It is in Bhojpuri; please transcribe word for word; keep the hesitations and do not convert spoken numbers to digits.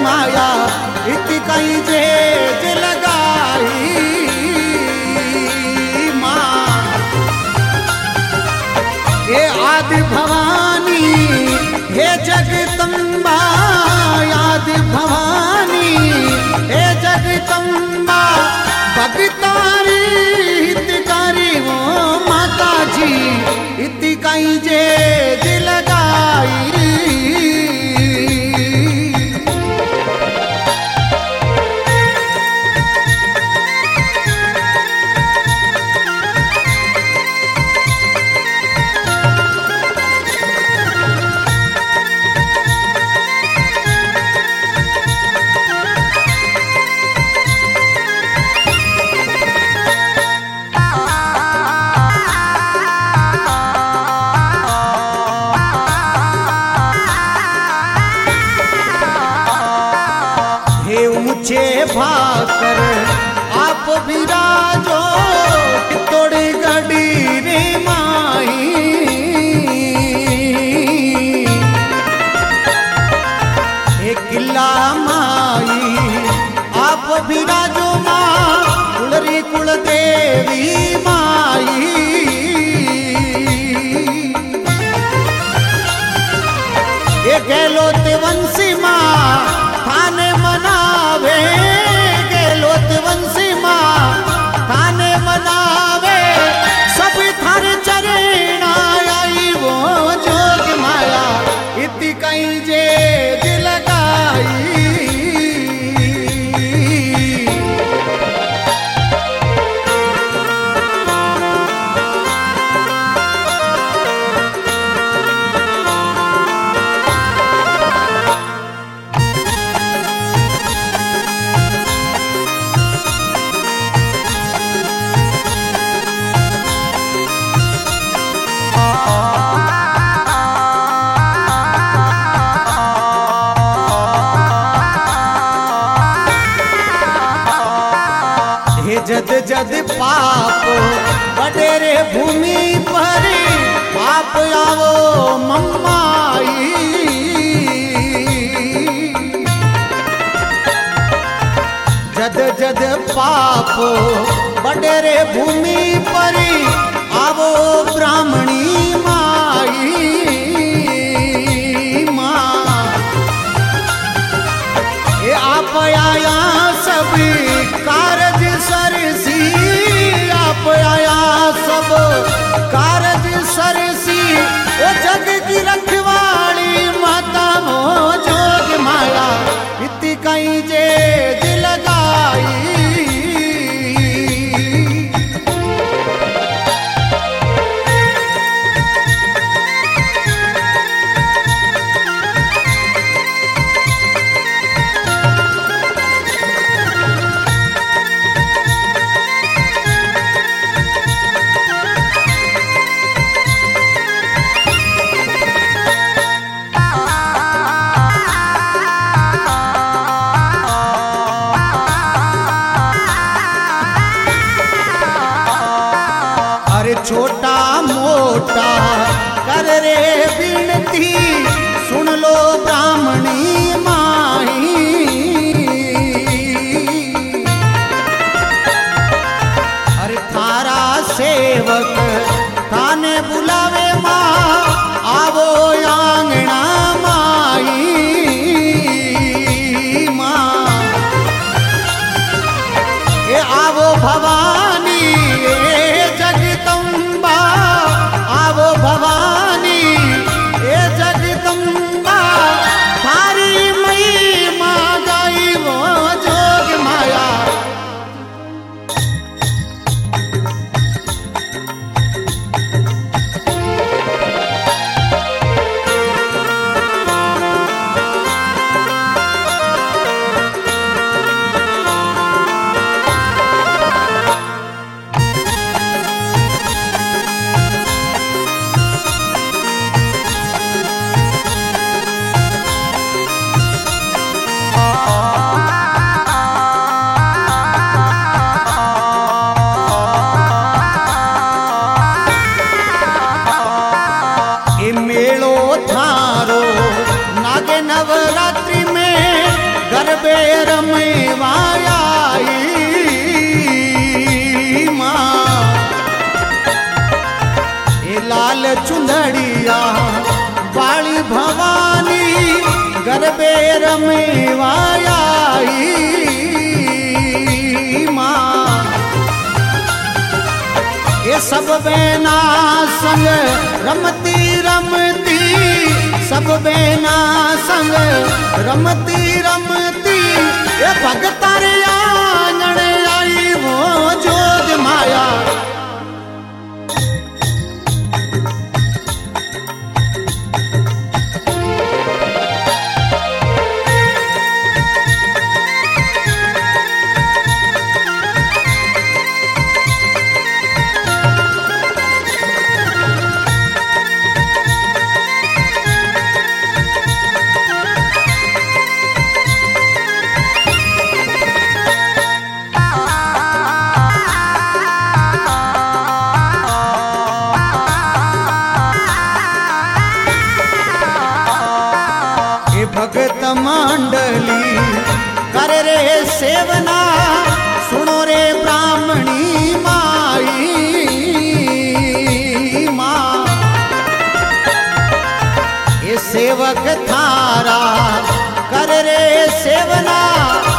माया इति कहीं जेज लगाई माँ। हे आदि भवानी हे जगदम्बा, आदि भवानी हे जगदम्बा, भगतारी हितकारी वो माता जी इति कहीं जेज लगाई। मुझे भाकर आप विराजो तोड़ी गड़ी रे माही। हे किला माई आप विराजो माँ, कुलरी कुल देवी माई। ये गहलोत वंशी माँ थाने मनावे, गहलोत वंशी माँ थाने मनावे, सब थारे चरण आई वो जोग माया इति कहीं जेज लगाई। जद जद पाप बडेरे भूमि पर पाप आवो मम्माई। जद जद पाप बडेरे भूमि पर आवो ब्राह्मणी माई माँ। ये आप आया सभी कारज सरसी, आप आया सब कारज सरसी, वो जग की रखवाली माता वो जोग माया इति कहीं जेज लगाई। छोटा मोटा कर रे विनती, सुन लो ब्राह्मणी माही। अरे थारा सेवक थाने बुलावे माँ, आवो आंगना माई माँ। ये आवो भवानी जगदम्बा, आवो भवानी ए जगदम्बा, थारी मई माँ गाई वो जोग माया। गरबे रमवाई माँ ए लाल चुंदड़िया वाली भवानी गरबे रमवाई माँ ये सब बेना संग रमती रमती सब बेना संग रमती रमती ये भगतारे आंगण आई वो जोग माया भगत मंडली कर रे सेवना सुनो रे ब्राह्मणी माई माँ ये सेवक थारा कर रे सेवना